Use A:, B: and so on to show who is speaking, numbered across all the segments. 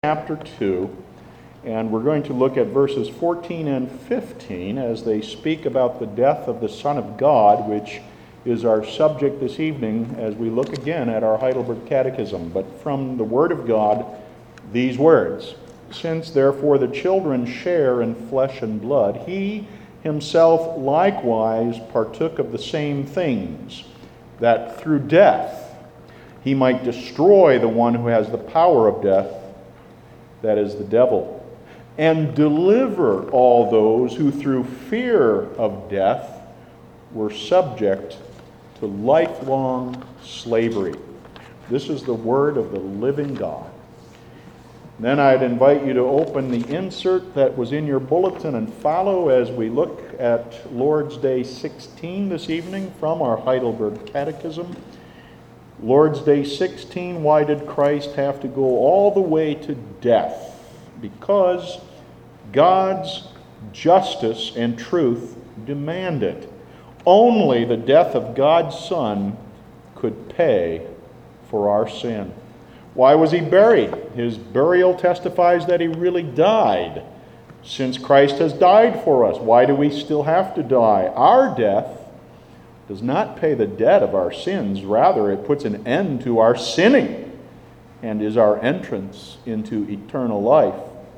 A: chapter 2, and we're going to look at verses 14 and 15 as they speak about the death of the Son of God, which is our subject this evening as we look again at our Heidelberg Catechism. But from the Word of God, these words: "Since therefore the children share in flesh and blood, he himself likewise partook of the same things, that through death he might destroy the one who has the power of death, that is the devil, and deliver all those who through fear of death were subject to lifelong slavery." This is the word of the living God. Then I'd invite you to open the insert that was in your bulletin and follow as we look at Lord's Day 16 this evening from our Heidelberg Catechism. Lord's Day 16, why did Christ have to go all the way to death? Because God's justice and truth demand it. Only the death of God's Son could pay for our sin. Why was he buried? His burial testifies that he really died. Since Christ has died for us, why do we still have to die? Our death does not pay the debt of our sins. Rather, it puts an end to our sinning and is our entrance into eternal life.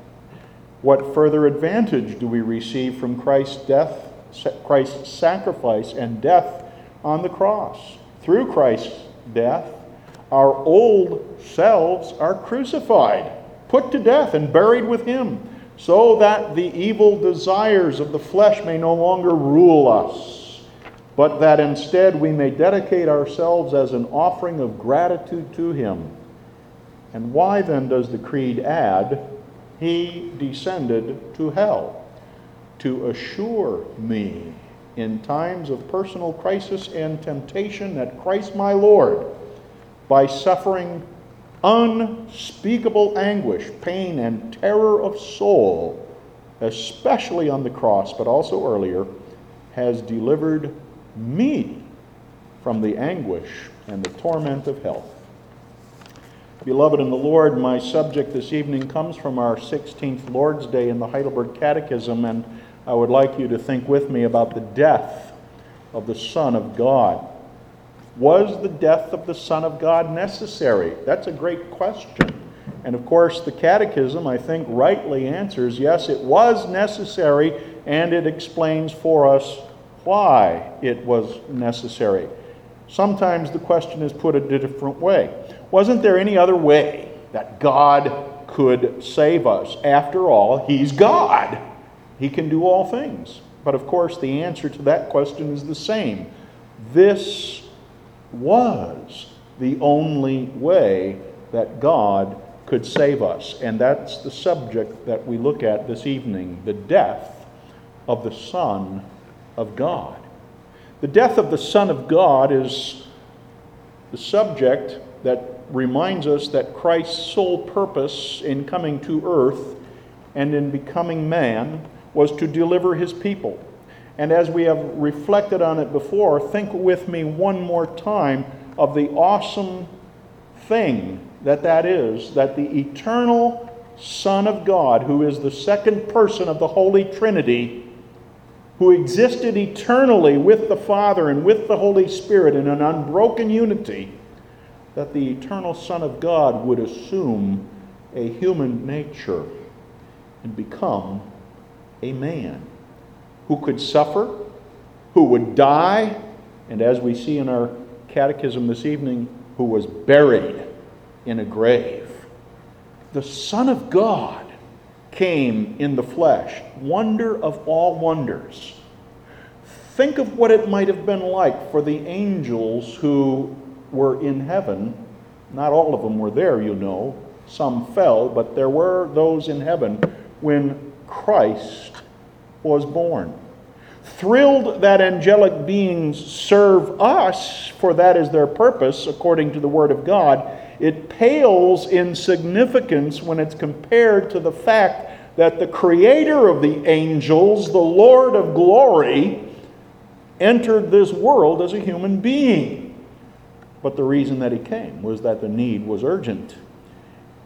A: What further advantage do we receive from Christ's death, Christ's sacrifice and death on the cross? Through Christ's death, our old selves are crucified, put to death, and buried with him, so that the evil desires of the flesh may no longer rule us, but that instead we may dedicate ourselves as an offering of gratitude to him. And why then does the Creed add, "He descended to hell"? To assure me in times of personal crisis and temptation that Christ my Lord, by suffering unspeakable anguish, pain, and terror of soul, especially on the cross, but also earlier, has delivered me from the anguish and the torment of hell. Beloved in the Lord, my subject this evening comes from our 16th Lord's Day in the Heidelberg Catechism, and I would like you to think with me about the death of the Son of God. Was the death of the Son of God necessary? That's a great question. And of course, the Catechism, I think, rightly answers, yes, it was necessary, and it explains for us why it was necessary. Sometimes the question is put a different way. Wasn't there any other way that God could save us? After all, he's God. He can do all things. But of course, the answer to that question is the same. This was the only way that God could save us. And that's the subject that we look at this evening, the death of the Son of God. The death of the Son of God is the subject that reminds us that Christ's sole purpose in coming to earth and in becoming man was to deliver his people. And as we have reflected on it before, think with me one more time of the awesome thing that is, that the eternal Son of God, who is the second person of the Holy Trinity, who existed eternally with the Father and with the Holy Spirit in an unbroken unity, that the eternal Son of God would assume a human nature and become a man who could suffer, who would die, and as we see in our catechism this evening, who was buried in a grave. The Son of God came in the flesh, wonder of all wonders. Think of what it might have been like for the angels who were in heaven. Not all of them were there, you know. Some fell, but there were those in heaven when Christ was born. Thrilled that angelic beings serve us, for that is their purpose, according to the Word of God, it pales in significance when it's compared to the fact that the Creator of the angels, the Lord of glory, entered this world as a human being. But the reason that he came was that the need was urgent.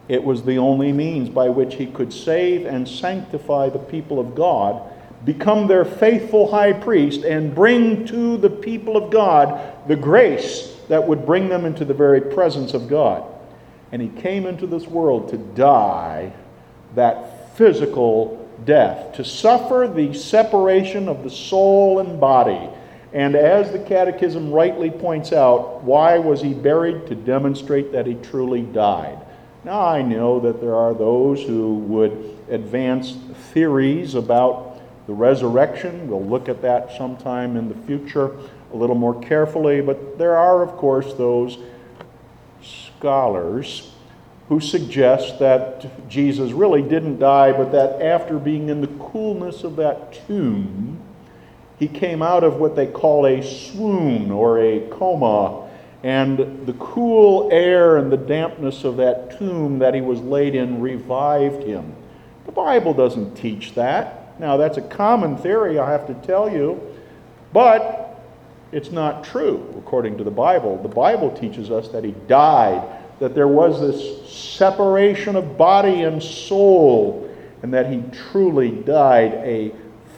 A: It was the only means by which he could save and sanctify the people of God, become their faithful high priest, and bring to the people of God the grace that would bring them into the very presence of God. And he came into this world to die that physical death, to suffer the separation of the soul and body. And as the Catechism rightly points out, why was he buried? To demonstrate that he truly died. Now, I know that there are those who would advance theories about the resurrection. We'll look at that sometime in the future a little more carefully. But there are, of course, those scholars who suggest that Jesus really didn't die, but that after being in the coolness of that tomb, he came out of what they call a swoon or a coma, and the cool air and the dampness of that tomb that he was laid in revived him. The Bible doesn't teach that. Now, that's a common theory, I have to tell you, but it's not true according to the Bible. The Bible teaches us that he died, that there was this separation of body and soul, and that he truly died a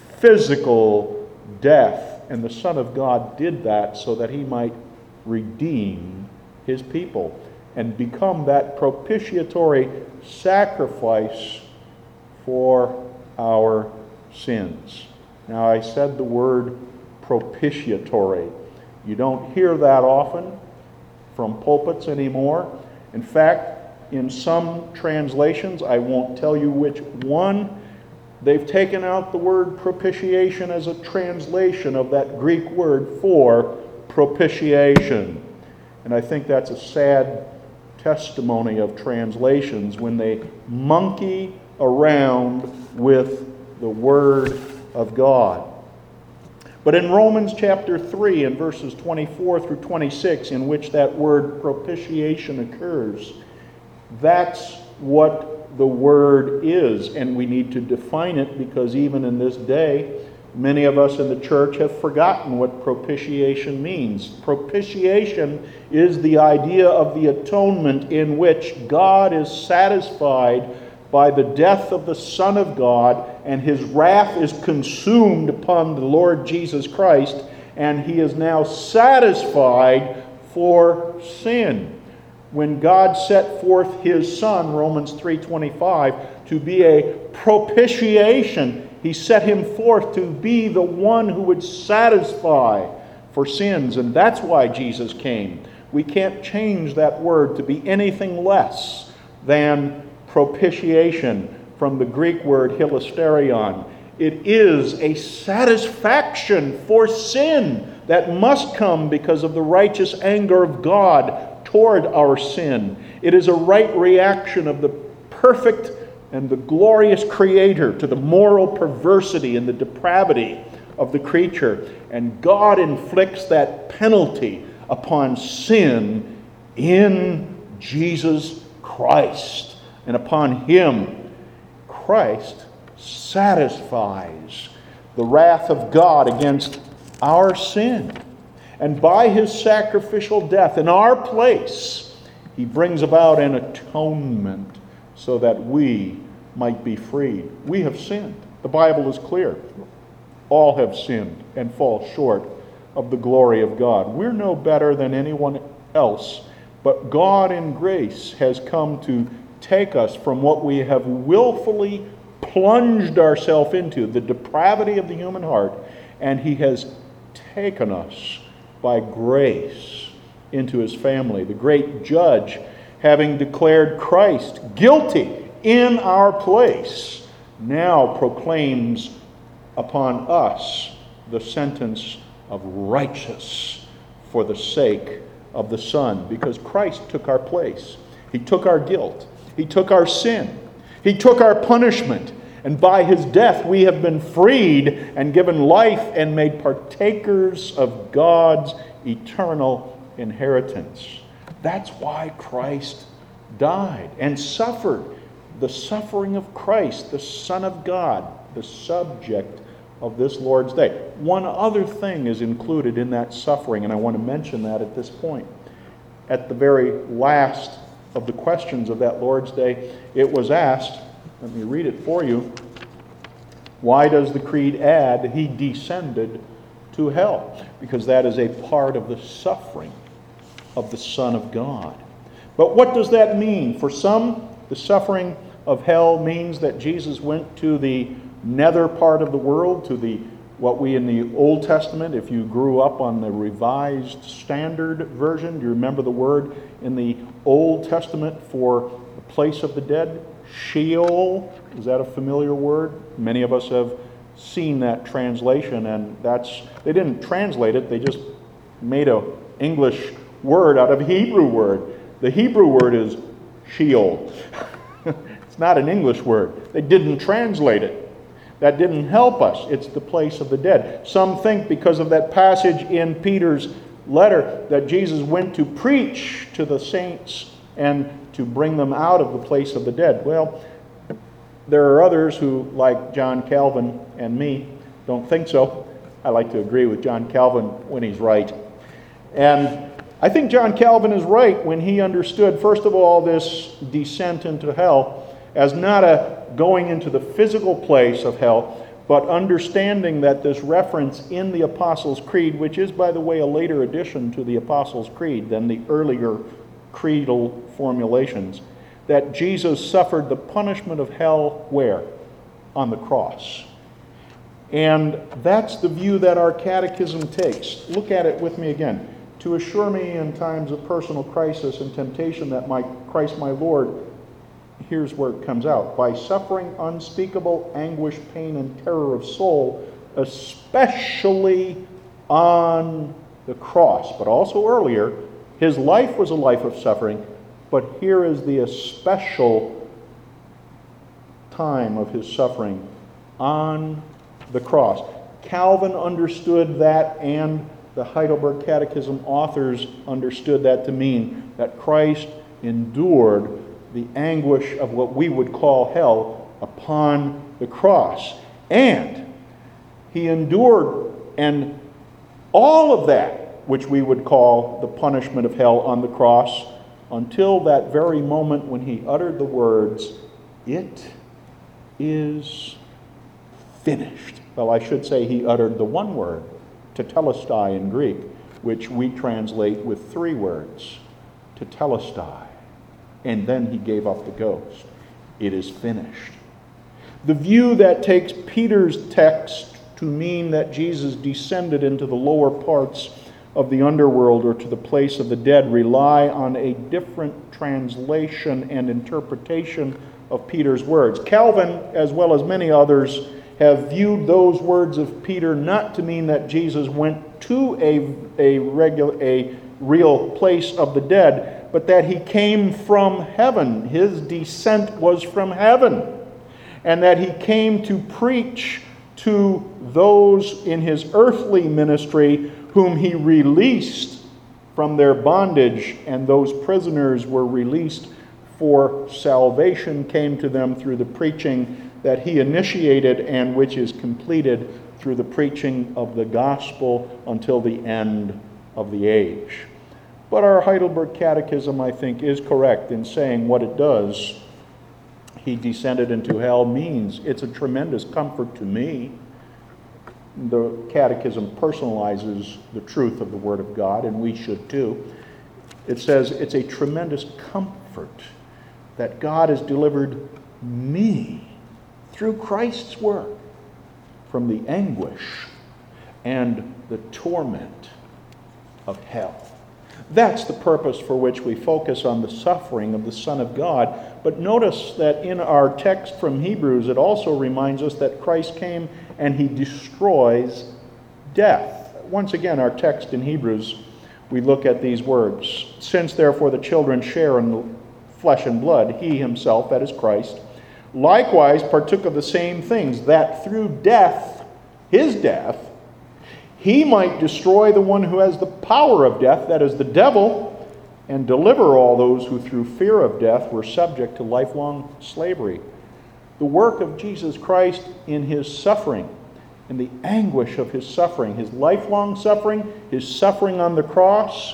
A: physical death. And the Son of God did that so that he might redeem his people and become that propitiatory sacrifice for our sins. Now, I said the word propitiatory. You don't hear that often from pulpits anymore. In fact, in some translations, I won't tell you which one, they've taken out the word propitiation as a translation of that Greek word for propitiation. And I think that's a sad testimony of translations when they monkey around with the Word of God. But in Romans chapter 3 and verses 24 through 26, in which that word propitiation occurs, that's what the word is. And we need to define it, because even in this day, many of us in the church have forgotten what propitiation means. Propitiation is the idea of the atonement in which God is satisfied by the death of the Son of God, and his wrath is consumed upon the Lord Jesus Christ, and he is now satisfied for sin. When God set forth his Son, Romans 3:25, to be a propitiation, he set him forth to be the one who would satisfy for sins. And that's why Jesus came. We can't change that word to be anything less than propitiation, from the Greek word hilasterion. It is a satisfaction for sin that must come because of the righteous anger of God toward our sin. It is a right reaction of the perfect and the glorious Creator to the moral perversity and the depravity of the creature. And God inflicts that penalty upon sin in Jesus Christ. And upon him, Christ satisfies the wrath of God against our sin. And by his sacrificial death in our place, he brings about an atonement so that we might be freed. We have sinned. The Bible is clear. All have sinned and fall short of the glory of God. We're no better than anyone else, but God in grace has come to take us from what we have willfully plunged ourselves into, the depravity of the human heart, and he has taken us by grace into his family. The great judge, having declared Christ guilty in our place, now proclaims upon us the sentence of righteous for the sake of the Son, because Christ took our place. He took our guilt. He took our sin. He took our punishment. And by his death we have been freed and given life and made partakers of God's eternal inheritance. That's why Christ died and suffered the suffering of Christ, the Son of God, the subject of this Lord's Day. One other thing is included in that suffering, and I want to mention that at this point. At the very last of the questions of that Lord's Day. It was asked, let me read it for you. Why does the creed add, he descended to hell? Because that is a part of the suffering of the Son of God. But what does that mean? For some, the suffering of hell means that Jesus went to the nether part of the world, to the what we in the Old Testament, if you grew up on the Revised Standard Version, do you remember the word in the Old Testament for the place of the dead? Sheol. Is that a familiar word? Many of us have seen that translation, and they didn't translate it, they just made an English word out of a Hebrew word. The Hebrew word is Sheol. It's not an English word. They didn't translate it. That didn't help us. It's the place of the dead. Some think because of that passage in Peter's letter that Jesus went to preach to the saints and to bring them out of the place of the dead. Well, there are others who, like John Calvin and me, don't think so. I like to agree with John Calvin when he's right. And I think John Calvin is right when he understood, first of all, this descent into hell as not a going into the physical place of hell, but understanding that this reference in the Apostles' Creed, which is, by the way, a later addition to the Apostles' Creed than the earlier creedal formulations, that Jesus suffered the punishment of hell where? On the cross. And that's the view that our catechism takes. Look at it with me again. To assure me in times of personal crisis and temptation that Christ my Lord, here's where it comes out, by suffering unspeakable anguish, pain, and terror of soul, especially on the cross, but also earlier, his life was a life of suffering, but here is the especial time of his suffering on the cross. Calvin understood that, and the Heidelberg Catechism authors understood that to mean that Christ endured the anguish of what we would call hell upon the cross. And he endured and all of that which we would call the punishment of hell on the cross until that very moment when he uttered the words, "It is finished." Well, I should say he uttered the one word, tetelestai in Greek, which we translate with three words, tetelestai. And then he gave up the ghost. It is finished. The view that takes Peter's text to mean that Jesus descended into the lower parts of the underworld or to the place of the dead rely on a different translation and interpretation of Peter's words. Calvin, as well as many others, have viewed those words of Peter not to mean that Jesus went to a real place of the dead, but that he came from heaven. His descent was from heaven. And that he came to preach to those in his earthly ministry whom he released from their bondage, and those prisoners were released, for salvation came to them through the preaching that he initiated and which is completed through the preaching of the gospel until the end of the age. But our Heidelberg Catechism, I think, is correct in saying what it does. He descended into hell means it's a tremendous comfort to me. The Catechism personalizes the truth of the Word of God, and we should too. It says it's a tremendous comfort that God has delivered me through Christ's work from the anguish and the torment of hell. That's the purpose for which we focus on the suffering of the Son of God. But notice that in our text from Hebrews, it also reminds us that Christ came and he destroys death. Once again, our text in Hebrews, we look at these words. Since therefore the children share in the flesh and blood, he himself, that is Christ, likewise partook of the same things, that through death, his death, he might destroy the one who has the power of death, that is the devil, and deliver all those who through fear of death were subject to lifelong slavery. The work of Jesus Christ in his suffering, in the anguish of his suffering, his lifelong suffering, his suffering on the cross,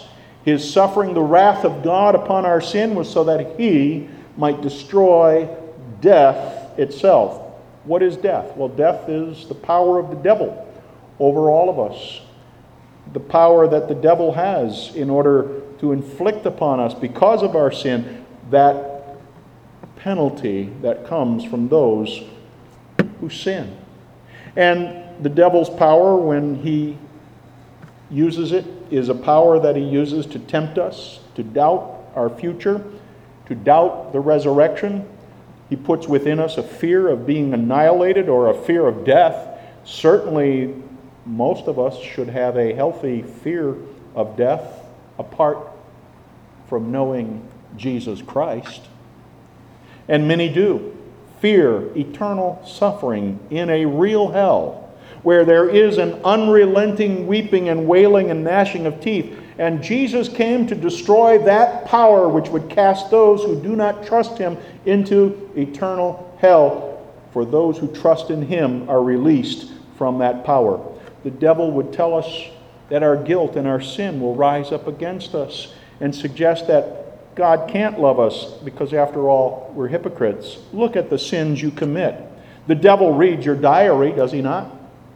A: His suffering the wrath of God upon our sin was so that He might destroy death itself. What is death? Well, death is the power of the devil over all of us. The power that the devil has in order to inflict upon us, because of our sin, that penalty that comes from those who sin. And the devil's power, when he uses it, is a power that he uses to tempt us, to doubt our future, to doubt the resurrection. He puts within us a fear of being annihilated or a fear of death. Certainly, most of us should have a healthy fear of death apart from knowing Jesus Christ. And many do. Fear eternal suffering in a real hell, where there is an unrelenting weeping and wailing and gnashing of teeth. And Jesus came to destroy that power which would cast those who do not trust Him into eternal hell. For those who trust in Him are released from that power. The devil would tell us that our guilt and our sin will rise up against us and suggest that God can't love us because, after all, we're hypocrites. Look at the sins you commit. The devil reads your diary, does he not?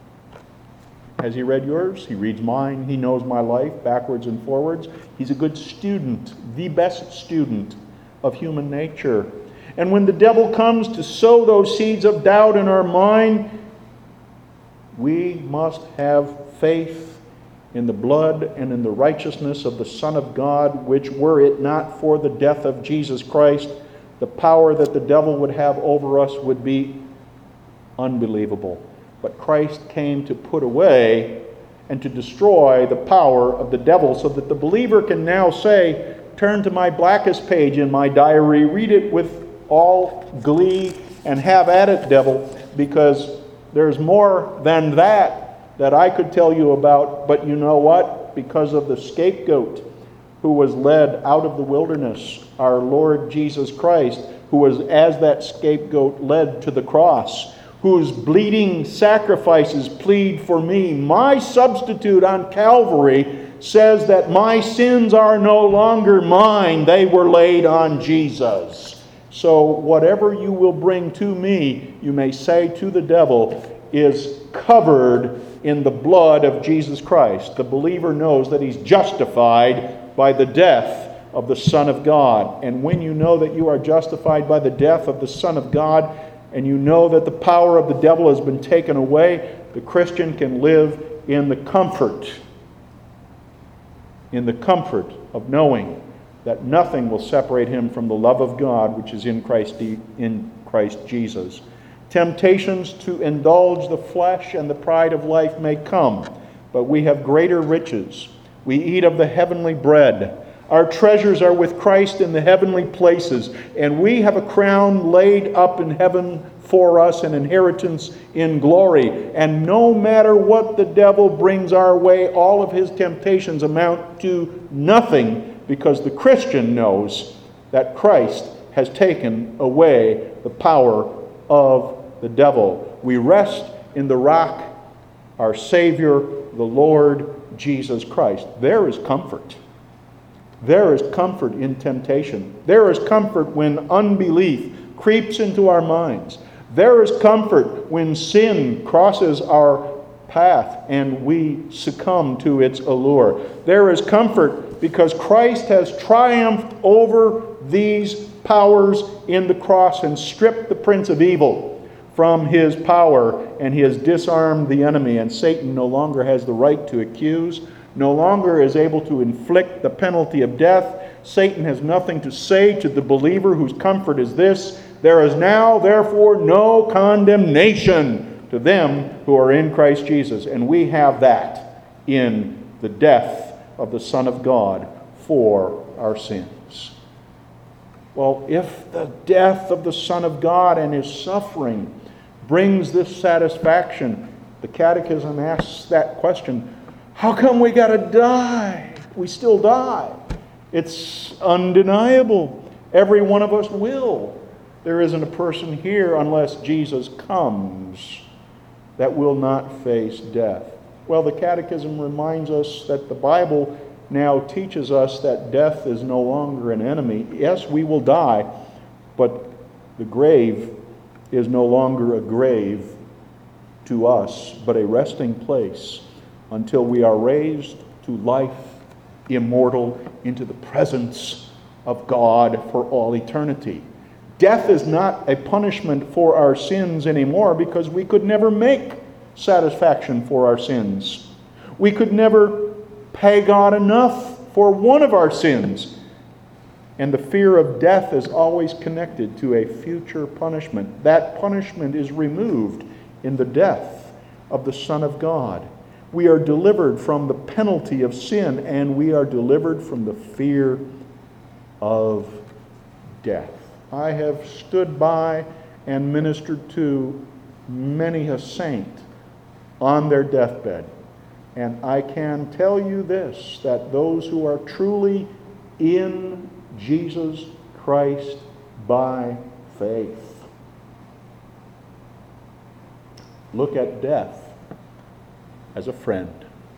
A: Has he read yours? He reads mine. He knows my life backwards and forwards. He's a good student, the best student of human nature. And when the devil comes to sow those seeds of doubt in our mind, we must have faith in the blood and in the righteousness of the Son of God, which, were it not for the death of Jesus Christ, the power that the devil would have over us would be unbelievable. But Christ came to put away and to destroy the power of the devil, so that the believer can now say, turn to my blackest page in my diary, read it with all glee, and have at it, devil, because there's more than that I could tell you about. But you know what? Because of the scapegoat who was led out of the wilderness, our Lord Jesus Christ, who was, as that scapegoat, led to the cross, whose bleeding sacrifices plead for me. My substitute on Calvary says that my sins are no longer mine. They were laid on Jesus. So whatever you will bring to me, you may say to the devil, is covered in the blood of Jesus Christ. The believer knows that he's justified by the death of the Son of God. And when you know that you are justified by the death of the Son of God, and you know that the power of the devil has been taken away, the Christian can live in the comfort of knowing that nothing will separate him from the love of God which is in Christ Jesus. Temptations to indulge the flesh and the pride of life may come, but we have greater riches. We eat of the heavenly bread. Our treasures are with Christ in the heavenly places, and we have a crown laid up in heaven for us, an inheritance in glory. And no matter what the devil brings our way, all of his temptations amount to nothing, because the Christian knows that Christ has taken away the power of the devil. We rest in the rock, our Savior, the Lord Jesus Christ. There is comfort. There is comfort in temptation. There is comfort when unbelief creeps into our minds. There is comfort when sin crosses our path and we succumb to its allure. There is comfort because Christ has triumphed over these powers in the cross and stripped the prince of evil from his power, and he has disarmed the enemy, and Satan no longer has the right to accuse, no longer is able to inflict the penalty of death. Satan has nothing to say to the believer whose comfort is this: there is now, therefore, no condemnation to them who are in Christ Jesus. And we have that in the death of the Son of God for our sins. Well, if the death of the Son of God and his suffering brings this satisfaction, the Catechism asks that question: how come we got to die? We still die. It's undeniable. Every one of us will. There isn't a person here, unless Jesus comes, that will not face death. Well, the Catechism reminds us that the Bible now teaches us that death is no longer an enemy. Yes, we will die, but the grave is no longer a grave to us, but a resting place until we are raised to life immortal into the presence of God for all eternity. Death is not a punishment for our sins anymore, because we could never make satisfaction for our sins. We could never pay God enough for one of our sins. And the fear of death is always connected to a future punishment. That punishment is removed in the death of the Son of God. We are delivered from the penalty of sin, and we are delivered from the fear of death. I have stood by and ministered to many a saint on their deathbed, and I can tell you this, that those who are truly in Jesus Christ by faith look at death as a friend,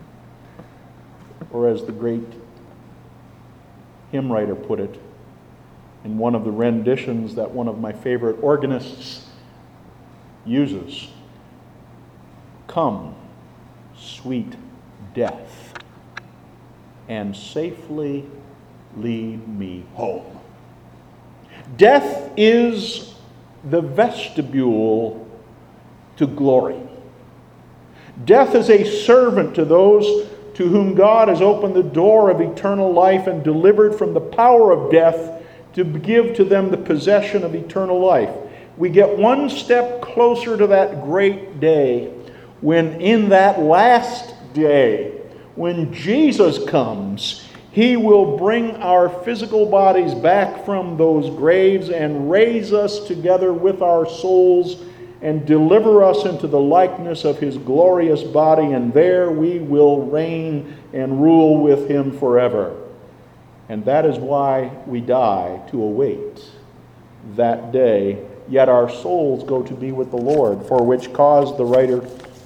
A: or as the great hymn writer put it in one of the renditions that one of my favorite organists uses: "Come, sweet death, and safely lead me home." Death is the vestibule to glory. Death is a servant to those to whom God has opened the door of eternal life and delivered from the power of death to give to them the possession of eternal life. We get one step closer to that great day when, in that last day, when Jesus comes, He will bring our physical bodies back from those graves and raise us together with our souls and deliver us into the likeness of His glorious body, and there we will reign and rule with Him forever. And that is why we die, to await that day. Yet our souls go to be with the Lord, for which cause the writer,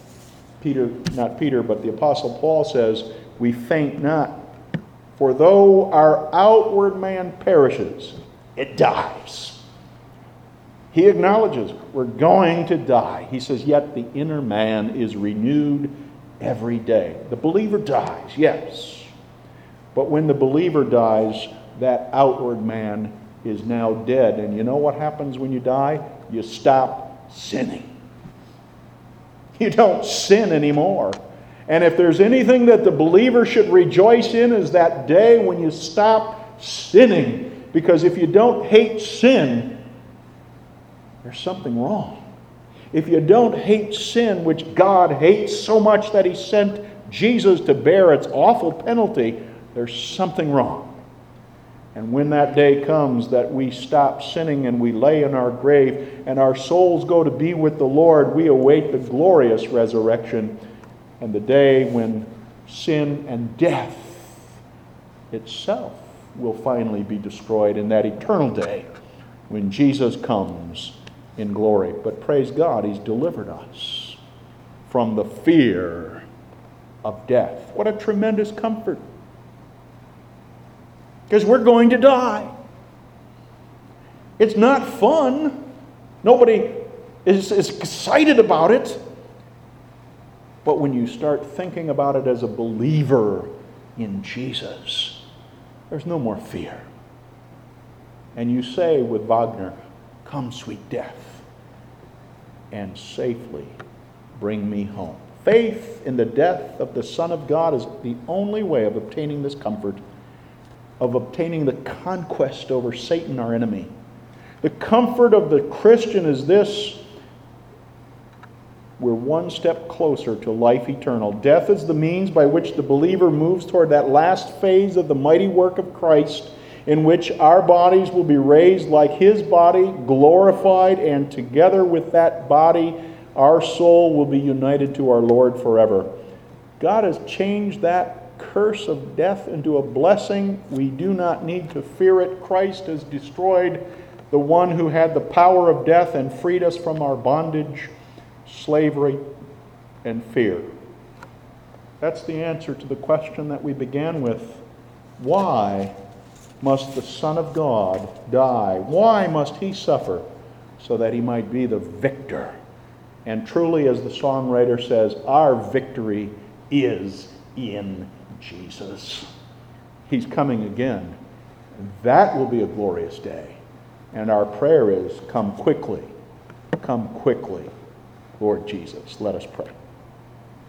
A: the Apostle Paul says, "We faint not, for though our outward man perishes, it dies." He acknowledges we're going to die. He says, yet the inner man is renewed every day. The believer dies, yes. But when the believer dies, that outward man is now dead. And you know what happens when you die? You stop sinning. You don't sin anymore. And if there's anything that the believer should rejoice in, is that day when you stop sinning. Because if you don't hate sin, there's something wrong. If you don't hate sin, which God hates so much that He sent Jesus to bear its awful penalty, there's something wrong. And when that day comes that we stop sinning and we lay in our grave and our souls go to be with the Lord, we await the glorious resurrection and the day when sin and death itself will finally be destroyed, in that eternal day when Jesus comes in glory. But praise God, He's delivered us from the fear of death. What a tremendous comfort. Because we're going to die. It's not fun. Nobody is excited about it. But when you start thinking about it as a believer in Jesus, there's no more fear. And you say with Wagner, "Come, sweet death, and safely bring me home." Faith in the death of the Son of God is the only way of obtaining this comfort, of obtaining the conquest over Satan, our enemy. The comfort of the Christian is this: we're one step closer to life eternal. Death is the means by which the believer moves toward that last phase of the mighty work of Christ, in which our bodies will be raised like His body, glorified, and together with that body, our soul will be united to our Lord forever. God has changed that curse of death into a blessing. We do not need to fear it. Christ has destroyed the one who had the power of death and freed us from our bondage, slavery, and fear. That's the answer to the question that we began with Why must the Son of God die? Why must he suffer? So that he might be the victor. And truly, as the songwriter says, our victory is in Jesus. He's coming again. That will be a glorious day. And our prayer is, come quickly, Lord Jesus. Let us pray.